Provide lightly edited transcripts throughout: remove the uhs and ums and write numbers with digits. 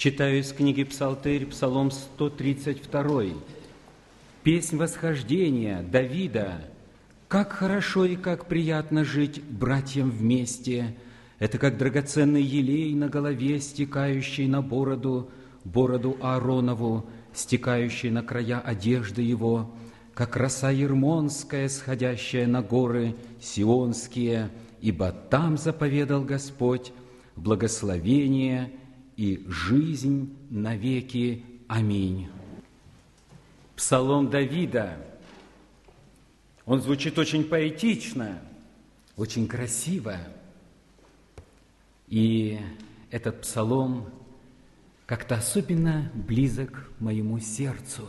Читаю из книги Псалтырь, Псалом 132. Песнь восхождения Давида. «Как хорошо и как приятно жить братьям вместе! Это как драгоценный елей на голове, стекающий на бороду Ааронову, стекающий на края одежды его, как роса ермонская, сходящая на горы сионские, ибо там заповедал Господь благословение и жизнь навеки. Аминь». Псалом Давида. Он звучит очень поэтично, очень красиво. И этот псалом как-то особенно близок моему сердцу.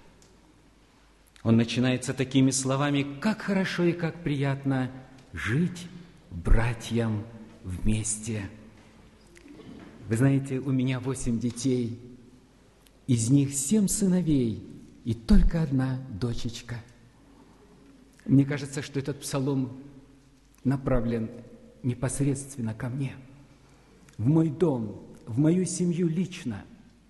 Он начинается такими словами: «Как хорошо и как приятно жить братьям вместе». Вы знаете, у меня 8 детей, из них 7 сыновей и только одна дочечка. Мне кажется, что этот псалом направлен непосредственно ко мне, в мой дом, в мою семью лично.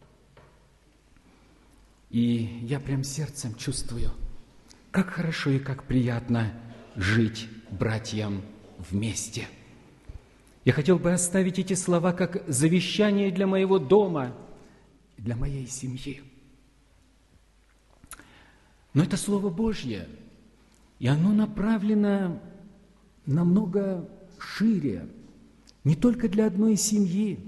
И я прям сердцем чувствую, как хорошо и как приятно жить братьям вместе. Я хотел бы оставить эти слова как завещание для моего дома, для моей семьи. Но это Слово Божье, и оно направлено намного шире, не только для одной семьи,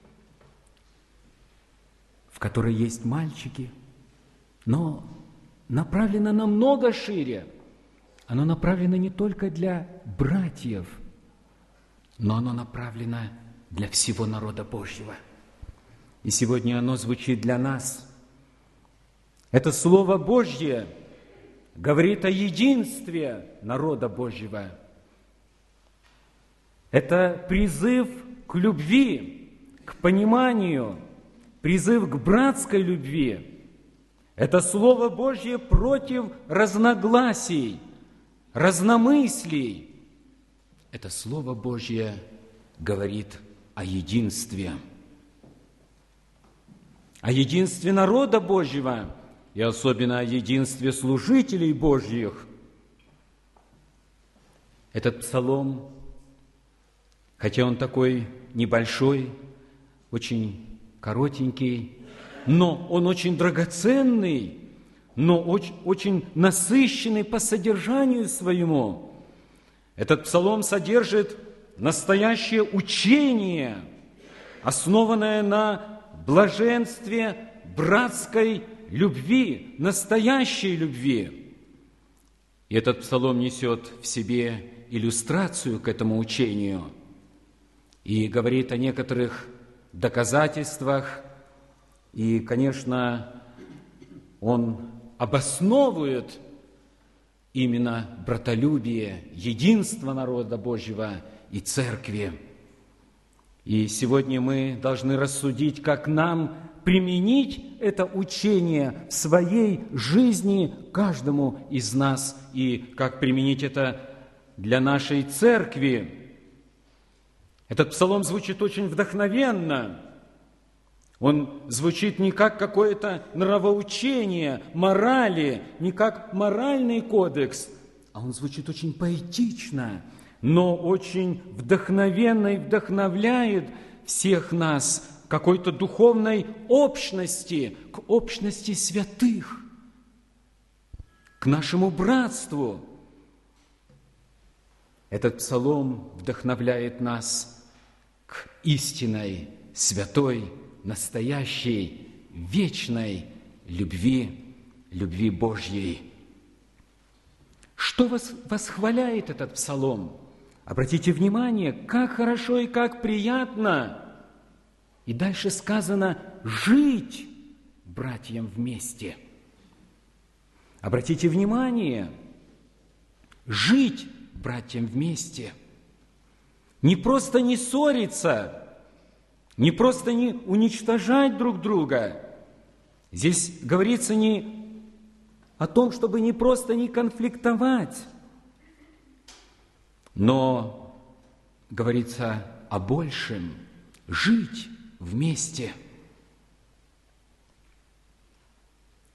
в которой есть мальчики, но направлено намного шире. Оно направлено не только для братьев, но оно направлено для всего народа Божьего. И сегодня оно звучит для нас. Это Слово Божье говорит о единстве народа Божьего. Это призыв к любви, к пониманию, призыв к братской любви. Это Слово Божье против разногласий, разномыслий. Это Слово Божье говорит о единстве. О единстве народа Божьего и особенно о единстве служителей Божьих. Этот псалом, хотя он такой небольшой, очень коротенький, но он очень драгоценный, но очень насыщенный по содержанию своему. Этот псалом содержит настоящее учение, основанное на блаженстве братской любви, настоящей любви. И этот псалом несет в себе иллюстрацию к этому учению и говорит о некоторых доказательствах. И, конечно, он обосновывает именно братолюбие, единство народа Божьего и Церкви. И сегодня мы должны рассудить, как нам применить это учение в своей жизни каждому из нас, и как применить это для нашей Церкви. Этот псалом звучит очень вдохновенно. Он звучит не как какое-то нравоучение, морали, не как моральный кодекс, а он звучит очень поэтично, но очень вдохновенно и вдохновляет всех нас к какой-то духовной общности, к общности святых, к нашему братству. Этот псалом вдохновляет нас к истинной, святой, настоящей, вечной любви, любви Божьей. Что восхваляет этот псалом? Обратите внимание, как хорошо и как приятно. И дальше сказано «жить братьям вместе». Обратите внимание, жить братьям вместе. Не просто не ссориться, не просто не уничтожать друг друга. Здесь говорится не о том, чтобы не просто не конфликтовать, но говорится о большем – жить вместе.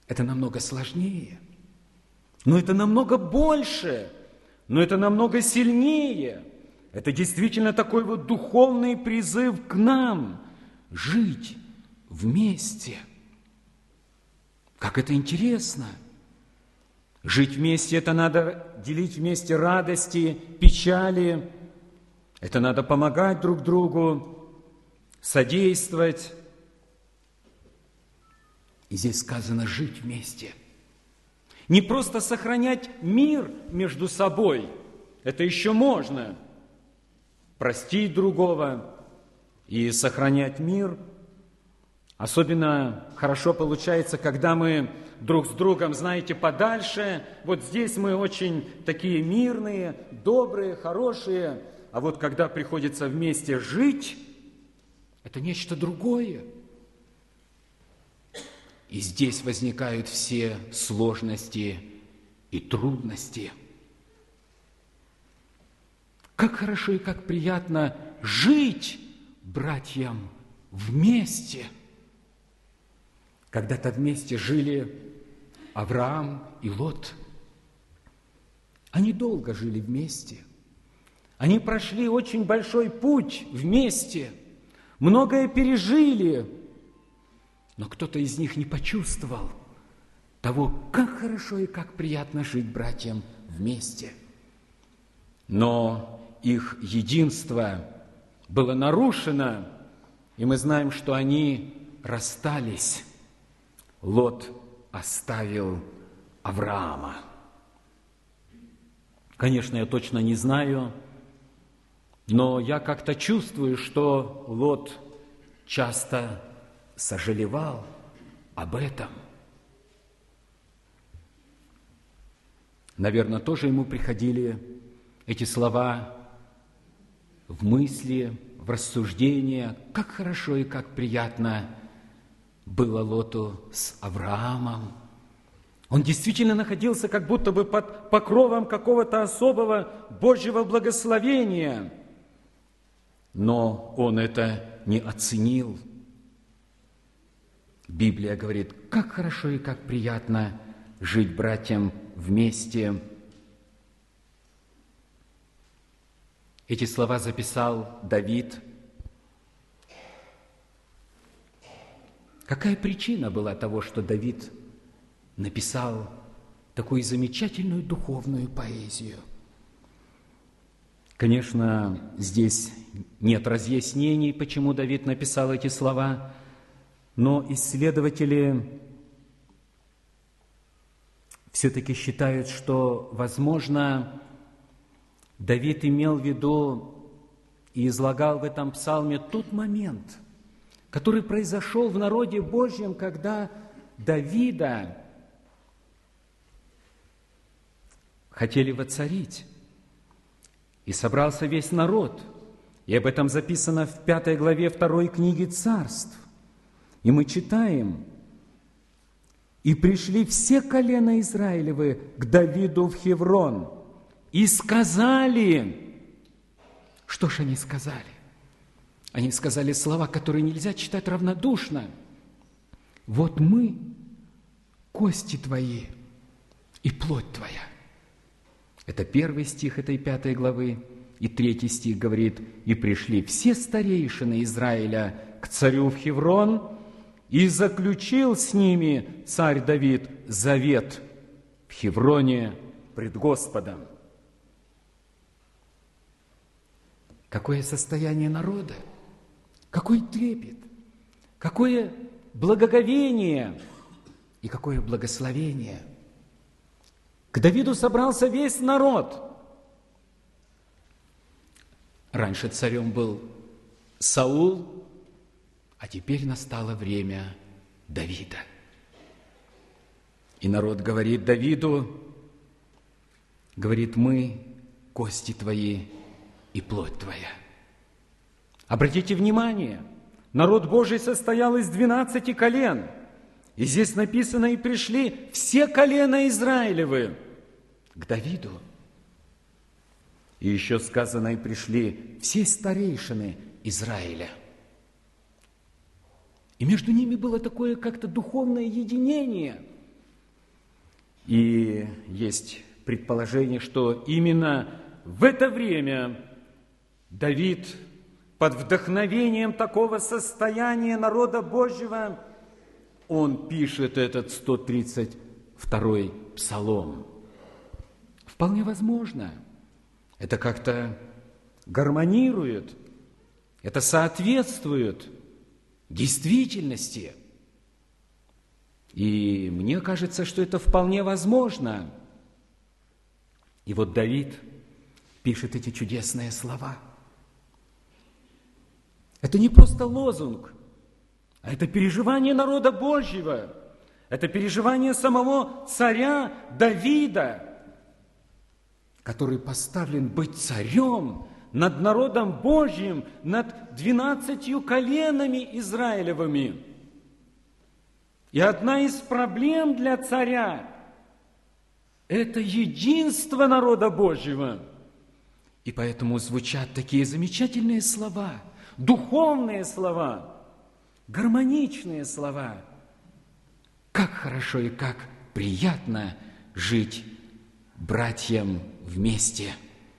Это намного сложнее, но это намного больше, но это намного сильнее. Это действительно такой вот духовный призыв к нам жить вместе. Как это интересно! Жить вместе – это надо делить вместе радости, печали. Это надо помогать друг другу, содействовать. И здесь сказано жить вместе. Не просто сохранять мир между собой. Это еще можно. Простить другого и сохранять мир. Особенно хорошо получается, когда мы друг с другом, знаете, подальше. Вот здесь мы очень такие мирные, добрые, хорошие. А вот когда приходится вместе жить, это нечто другое. И здесь возникают все сложности и трудности. Как хорошо и как приятно жить братьям вместе. Когда-то вместе жили Авраам и Лот. Они долго жили вместе. Они прошли очень большой путь вместе. Многое пережили. Но кто-то из них не почувствовал того, как хорошо и как приятно жить братьям вместе. Но их единство было нарушено, и мы знаем, что они расстались. Лот оставил Авраама. Конечно, я точно не знаю, но я как-то чувствую, что Лот часто сожалевал об этом. Наверное, тоже ему приходили эти слова в мысли, в рассуждения, как хорошо и как приятно было Лоту с Авраамом. Он действительно находился как будто бы под покровом какого-то особого Божьего благословения, но он это не оценил. Библия говорит, как хорошо и как приятно жить братьям вместе. Эти слова записал Давид. Какая причина была того, что Давид написал такую замечательную духовную поэзию? Конечно, здесь нет разъяснений, почему Давид написал эти слова, но исследователи все-таки считают, что, возможно, Давид имел в виду и излагал в этом псалме тот момент, который произошел в народе Божьем, когда Давида хотели воцарить, и собрался весь народ. И об этом записано в 5 главе 2 книги Царств. И мы читаем: «И пришли все колена Израилевы к Давиду в Хеврон, и сказали...» Что ж они сказали? Они сказали слова, которые нельзя читать равнодушно. «Вот мы, кости твои и плоть твоя». Это 1 стих этой 5 главы. И 3 стих говорит: «И пришли все старейшины Израиля к царю в Хеврон, и заключил с ними царь Давид завет в Хевроне пред Господом». Какое состояние народа, какой трепет, какое благоговение и какое благословение. К Давиду собрался весь народ. Раньше царем был Саул, а теперь настало время Давида. И народ говорит Давиду, говорит: «Мы, кости твои и плоть твоя». Обратите внимание, народ Божий состоял из 12 колен. И здесь написано: «И пришли все колена Израилевы к Давиду». И еще сказано: «И пришли все старейшины Израиля». И между ними было такое как-то духовное единение. И есть предположение, что именно в это время Давид под вдохновением такого состояния народа Божьего, он пишет этот 132-й псалом. Вполне возможно, это как-то гармонирует, это соответствует действительности. И мне кажется, что это вполне возможно. И вот Давид пишет эти чудесные слова. Это не просто лозунг, а это переживание народа Божьего, это переживание самого царя Давида, который поставлен быть царем над народом Божьим, над 12 коленами Израилевыми. И одна из проблем для царя – это единство народа Божьего. И поэтому звучат такие замечательные слова, духовные слова, гармоничные слова. Как хорошо и как приятно жить братьям вместе.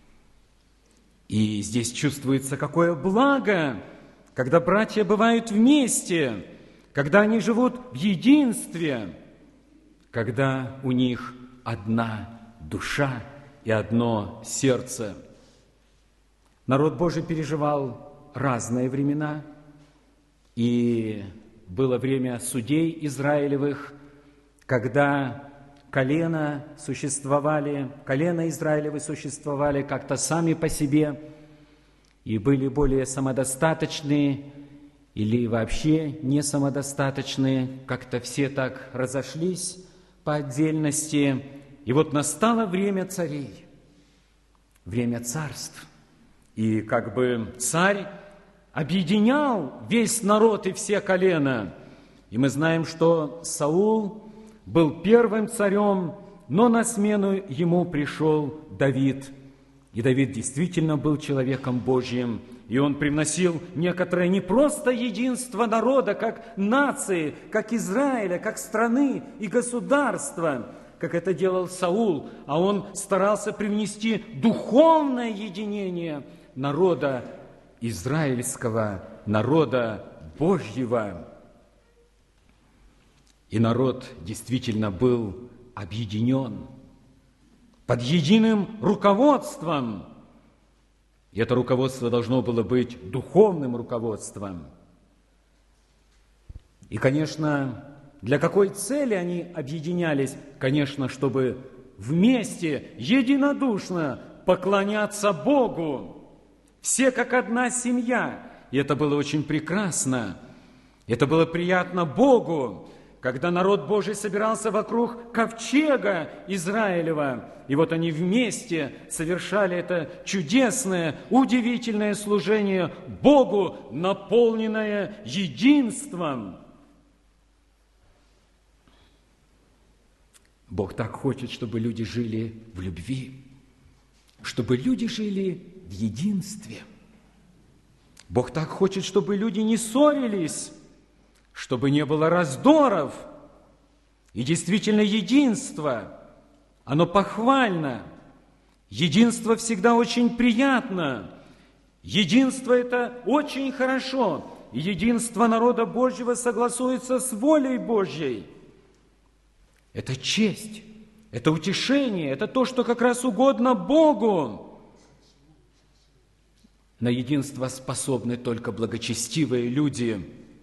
И здесь чувствуется какое благо, когда братья бывают вместе, когда они живут в единстве, когда у них одна душа и одно сердце. Народ Божий переживал разные времена, и было время судей Израилевых, когда колена Израилевы существовали как-то сами по себе и были более самодостаточные или вообще не самодостаточные, как-то все так разошлись по отдельности. И вот настало время царей, время царств. И как бы царь объединял весь народ и все колена. И мы знаем, что Саул был первым царем, но на смену ему пришел Давид. И Давид действительно был человеком Божьим. И он привносил некоторое не просто единство народа, как нации, как Израиля, как страны и государства, как это делал Саул, а он старался привнести духовное единение народа израильского, народа Божьего. И народ действительно был объединен под единым руководством. И это руководство должно было быть духовным руководством. И, конечно, для какой цели они объединялись? Конечно, чтобы вместе, единодушно поклоняться Богу. Все как одна семья. И это было очень прекрасно. Это было приятно Богу, когда народ Божий собирался вокруг ковчега Израилева. И вот они вместе совершали это чудесное, удивительное служение Богу, наполненное единством. Бог так хочет, чтобы люди жили в любви, чтобы люди жили в единстве. Бог так хочет, чтобы люди не ссорились, чтобы не было раздоров. И действительно единство, оно похвально. Единство всегда очень приятно. Единство – это очень хорошо. И единство народа Божьего согласуется с волей Божьей. Это честь, это утешение, это то, что как раз угодно Богу. На единство способны только благочестивые люди.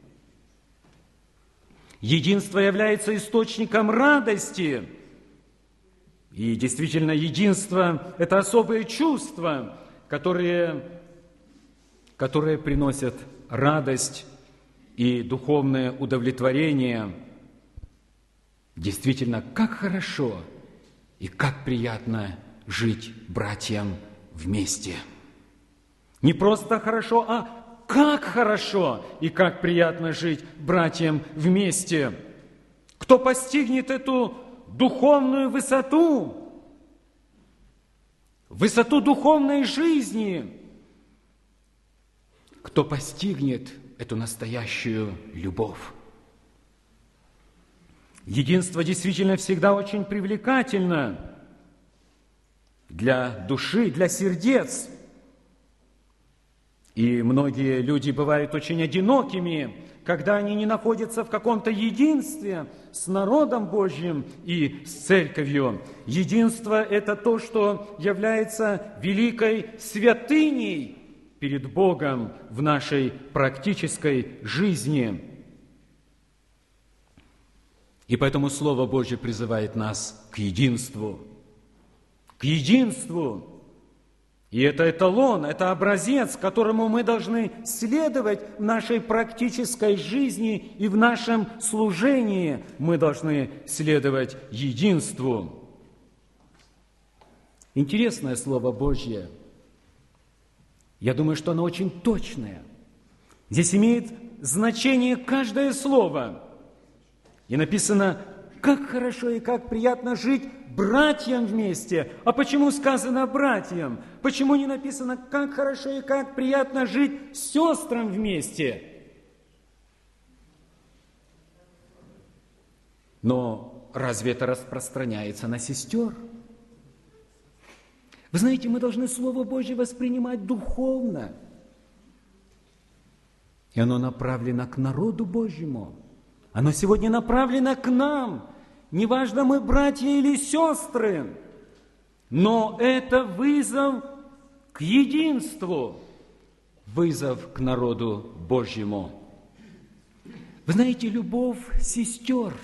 Единство является источником радости. И действительно, единство – это особые чувства, которые приносят радость и духовное удовлетворение. Действительно, как хорошо и как приятно жить братьям вместе. Не просто хорошо, а как хорошо и как приятно жить братьям вместе. Кто постигнет эту духовную высоту духовной жизни, кто постигнет эту настоящую любовь. Единство действительно всегда очень привлекательно для души, для сердец. И многие люди бывают очень одинокими, когда они не находятся в каком-то единстве с народом Божьим и с церковью. Единство – это то, что является великой святыней перед Богом в нашей практической жизни. И поэтому Слово Божье призывает нас к единству. К единству. И это эталон, это образец, которому мы должны следовать в нашей практической жизни и в нашем служении. Мы должны следовать единству. Интересное Слово Божье. Я думаю, что оно очень точное. Здесь имеет значение каждое слово. И написано, как хорошо и как приятно жить братьям вместе. А почему сказано братьям? Почему не написано, как хорошо и как приятно жить сестрам вместе? Но разве это распространяется на сестер? Вы знаете, мы должны Слово Божье воспринимать духовно. И оно направлено к народу Божьему. Оно сегодня направлено к нам. Неважно, мы братья или сестры, но это вызов к единству, вызов к народу Божьему. Вы знаете, любовь сестер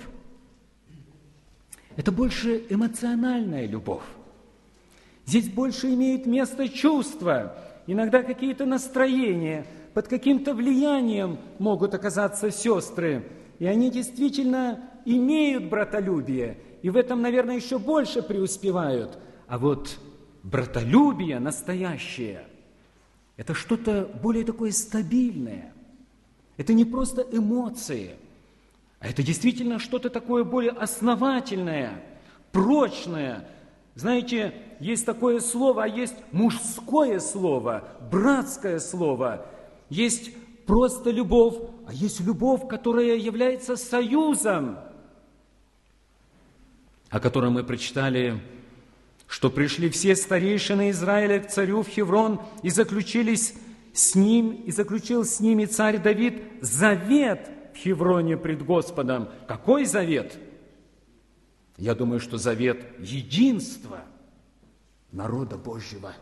– это больше эмоциональная любовь. Здесь больше имеет место чувства, иногда какие-то настроения, под каким-то влиянием могут оказаться сестры, и они действительно имеют братолюбие, и в этом, наверное, еще больше преуспевают. А вот братолюбие настоящее – это что-то более такое стабильное. Это не просто эмоции, а это действительно что-то такое более основательное, прочное. Знаете, есть такое слово, а есть мужское слово, братское слово, есть просто любовь, а есть любовь, которая является союзом, о котором мы прочитали, что пришли все старейшины Израиля к царю в Хеврон и заключились с ним, и заключил с ними царь Давид завет в Хевроне пред Господом. Какой завет? Я думаю, что завет единства народа Божьего.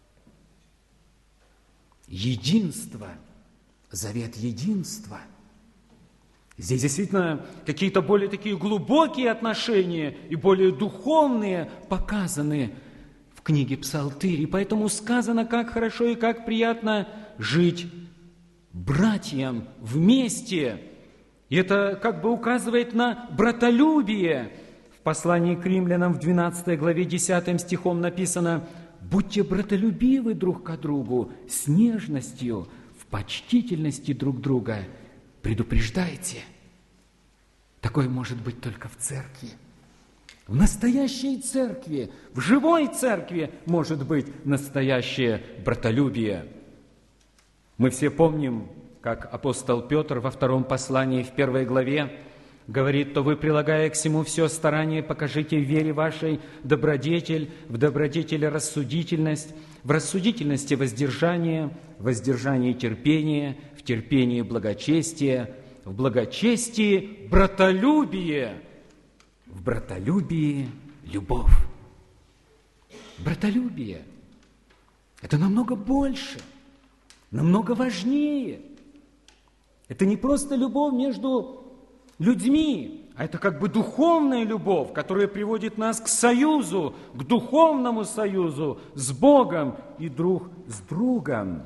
Единство. Завет единства. Здесь действительно какие-то более такие глубокие отношения и более духовные показаны в книге Псалтырь. И поэтому сказано, как хорошо и как приятно жить братьям вместе. И это как бы указывает на братолюбие. В послании к римлянам в 12 главе 10 стихом написано: «Будьте братолюбивы друг к другу с нежностью, в почтительности друг друга предупреждайте». Такое может быть только в церкви. В настоящей церкви, в живой церкви может быть настоящее братолюбие. Мы все помним, как апостол Петр во втором послании в 1 главе говорит: «То вы, прилагая к всему все старание, покажите в вере вашей добродетель, в добродетели рассудительность, в рассудительности воздержание, в воздержании терпение, в терпении благочестие, в благочестии братолюбие, в братолюбии любовь». Братолюбие – это намного больше, намного важнее. Это не просто любовь между людьми, а это как бы духовная любовь, которая приводит нас к союзу, к духовному союзу с Богом и друг с другом.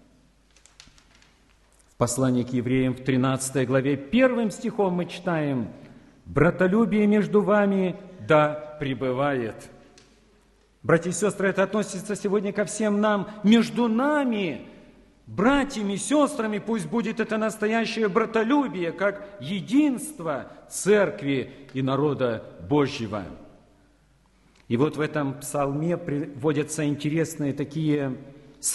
В послании к евреям в 13 главе 1 стихом мы читаем: «Братолюбие между вами да пребывает». Братья и сестры, это относится сегодня ко всем нам, между нами, братьями, сестрами, пусть будет это настоящее братолюбие, как единство церкви и народа Божьего. И вот в этом псалме приводятся интересные такие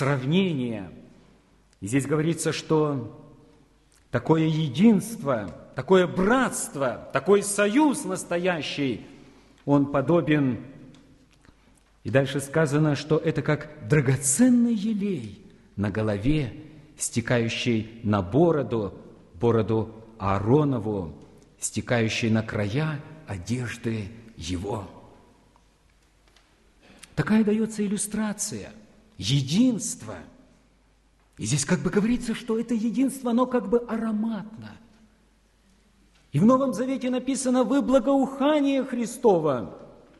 сравнения. И здесь говорится, что такое единство, такое братство, такой союз настоящий, он подобен, и дальше сказано, что это как драгоценный елей на голове, стекающий на бороду Ааронову, стекающий на края одежды его. Такая дается иллюстрация единства. И здесь как бы говорится, что это единство, оно как бы ароматно. И в Новом Завете написано «Вы благоухание Христово».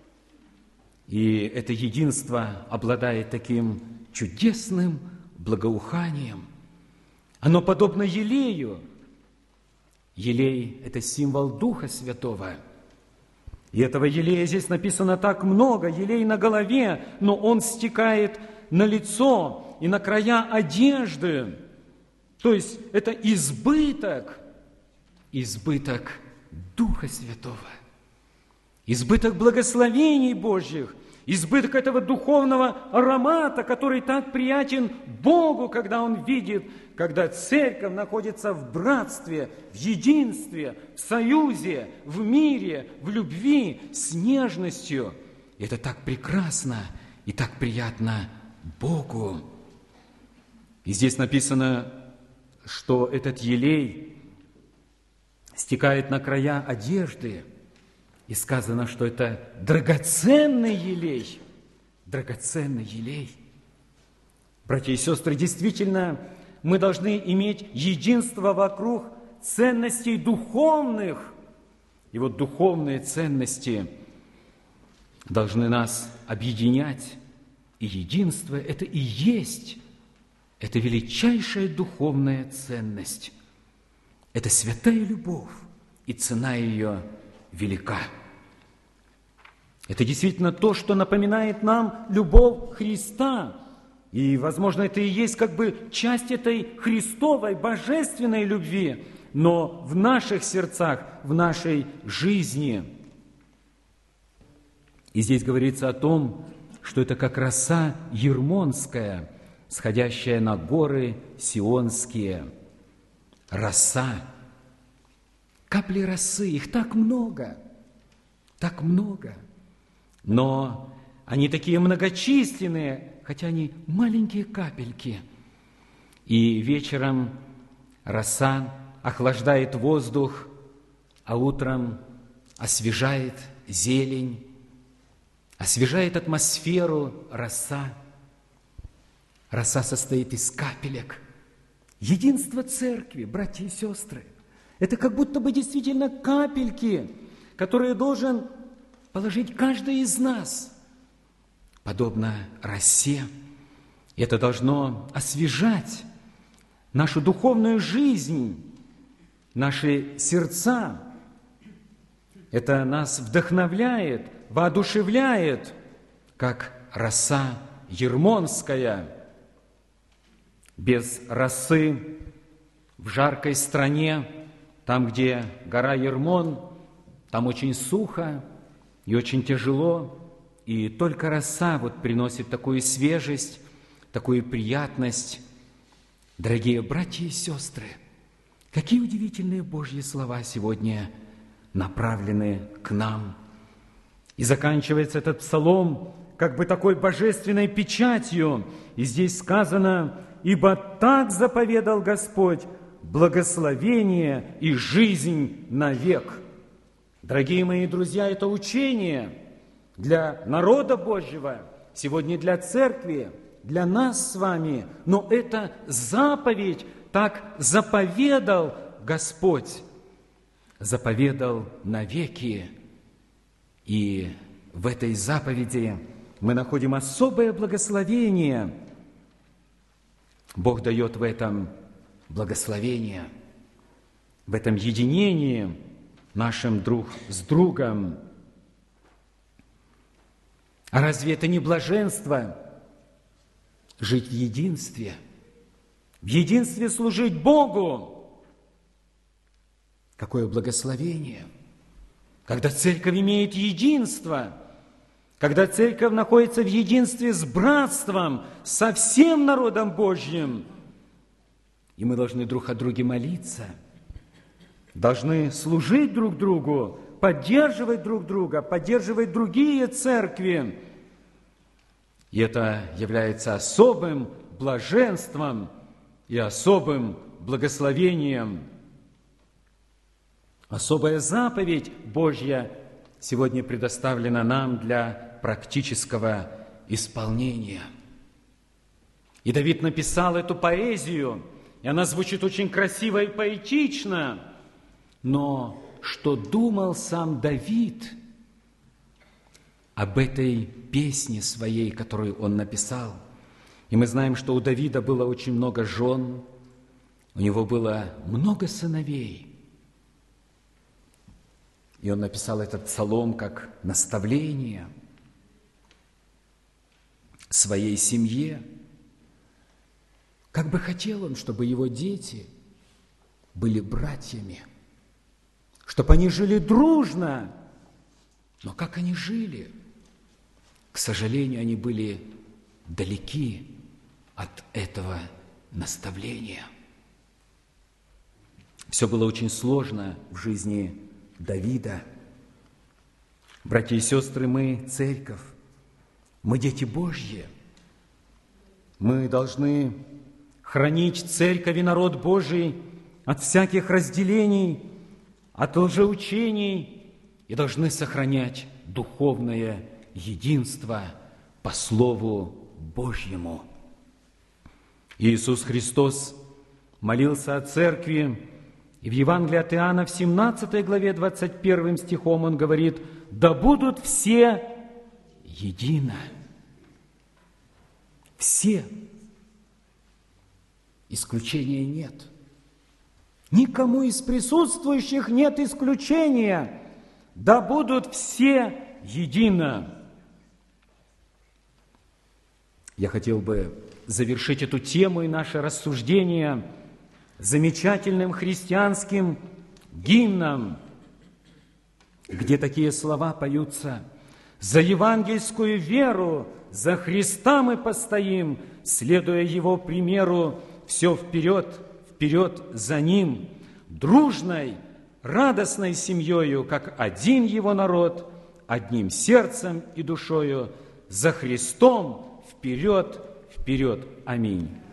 И это единство обладает таким чудесным благоуханием. Оно подобно елею. Елей – это символ Духа Святого. И этого елея здесь написано так много, елей на голове, но он стекает на лицо и на края одежды. То есть это избыток Духа Святого, избыток благословений Божьих, избыток этого духовного аромата, который так приятен Богу, когда Он видит, когда церковь находится в братстве, в единстве, в союзе, в мире, в любви, с нежностью. И это так прекрасно и так приятно Богу. И здесь написано, что этот елей стекает на края одежды, и сказано, что это драгоценный елей. Драгоценный елей. Братья и сестры, действительно, мы должны иметь единство вокруг ценностей духовных. И вот духовные ценности должны нас объединять. И единство – это и есть, это величайшая духовная ценность. Это святая любовь, и цена ее велика. Это действительно то, что напоминает нам любовь Христа. И, возможно, это и есть как бы часть этой Христовой, божественной любви, но в наших сердцах, в нашей жизни. И здесь говорится о том, что это как роса ермонская, сходящая на горы сионские. Роса. Капли росы, их так много. Но они такие многочисленные, хотя они маленькие капельки. И вечером роса охлаждает воздух, а утром освежает зелень, освежает атмосферу роса. Роса состоит из капелек. Единство церкви, братья и сестры, это как будто бы действительно капельки, которые должен положить каждый из нас, подобно росе. И это должно освежать нашу духовную жизнь, наши сердца. Это нас вдохновляет, воодушевляет, как роса ермонская. Без росы в жаркой стране, там, где гора Ермон, там очень сухо и очень тяжело, и только роса вот приносит такую свежесть, такую приятность. Дорогие братья и сестры, какие удивительные Божьи слова сегодня направлены к нам. И заканчивается этот псалом как бы такой божественной печатью. И здесь сказано: «Ибо так заповедал Господь, благословение и жизнь навек». Дорогие мои друзья, это учение для народа Божьего, сегодня для церкви, для нас с вами, но это заповедь, так заповедал Господь, заповедал навеки. И в этой заповеди мы находим особое благословение. Бог дает в этом благословение, в этом единении нашим друг с другом. А разве это не блаженство жить в единстве служить Богу? Какое благословение! Когда церковь имеет единство, когда церковь находится в единстве с братством, со всем народом Божьим, и мы должны друг о друге молиться, должны служить друг другу, поддерживать друг друга, поддерживать другие церкви. И это является особым блаженством и особым благословением. Особая заповедь Божья сегодня предоставлена нам для практического исполнения. И Давид написал эту поэзию, и она звучит очень красиво и поэтично. Но что думал сам Давид об этой песне своей, которую он написал? И мы знаем, что у Давида было очень много жен, у него было много сыновей. И он написал этот псалом как наставление своей семье. Как бы хотел он, чтобы его дети были братьями, чтобы они жили дружно. Но как они жили? К сожалению, они были далеки от этого наставления. Все было очень сложно в жизни Давида. Братья и сестры, мы церковь, мы дети Божьи. Мы должны хранить церковь и народ Божий от всяких разделений, от лжеучений и должны сохранять духовное единство по Слову Божьему. Иисус Христос молился о церкви, и в Евангелии от Иоанна в 17 главе 21 стихом он говорит: «Да будут все едино». Все. Исключения нет. Никому из присутствующих нет исключения. Да будут все едино. Я хотел бы завершить эту тему и наше рассуждение замечательным христианским гимном, где такие слова поются: «За евангельскую веру, за Христа мы постоим, следуя Его примеру, все вперед, вперед за Ним, дружной, радостной семьёю, как один Его народ, одним сердцем и душою, за Христом вперед, вперед. Аминь».